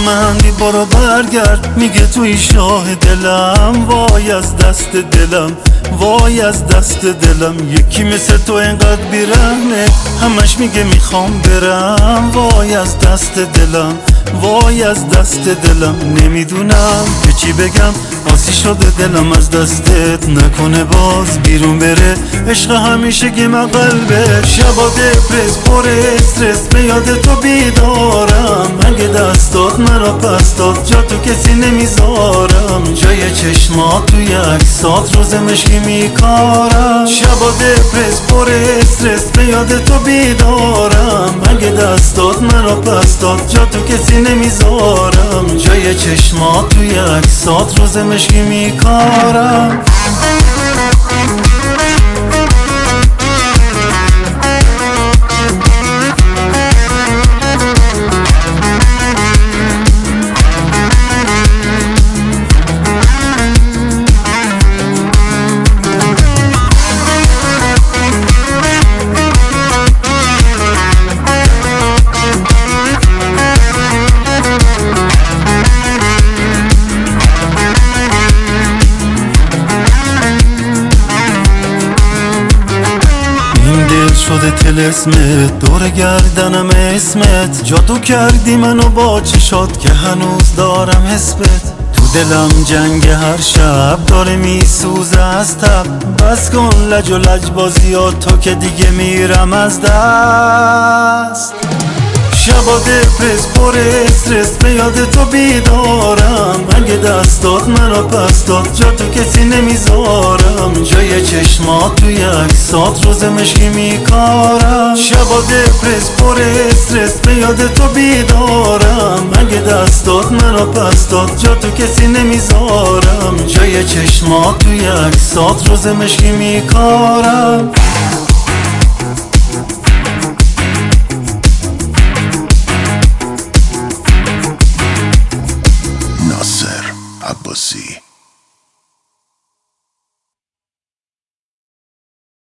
من بی برو برگرد، میگه توی شاه دلم، وای از دست دلم، وای از دست دلم. یکی مثل تو اینقدر بیرحمه، همش میگه میخوام برم، وای از دست دلم، وای از دست دلم. نمیدونم که چی بگم، آسی شده دلم از دستت، نکنه باز بیرون بره. عشق همیشه گم قلبه، شبا دپرس پر استرس، به یاد تو بیدارم. اگه دستات مرا پس داد، جا تو کسی نمیذارم. جای چشمات توی عکسات روز مشکی میکارم. شبا دپرس پر استرس، به یاد تو بیدارم. اگه دستات مرا پس داد، جا تو کسی نمیذارم. جای چشمات توی عکسات روز مشکی میکارم. شده طلسمت، دور گردنم اسمت، جادو کردی منو با چشات که هنوز دارم حسبت. تو دلم جنگ هر شب داره میسوزه از تب، بس کن لج و لجبازیات تو که دیگه میرم از دست. شبا دپرس پر استرس، به یاد تو بیدارم. اگه دستات منو پس داد، جا تو کسی نمیذارم. جای چشمات توی عکسات روز مشکی میکارم. شبا دپرس پر استرس، به یاد تو بیدارم. اگه دستات منو پس داد، جا تو کسی نمیذارم. جای چشمات توی عکسات روز مشکی میکارم.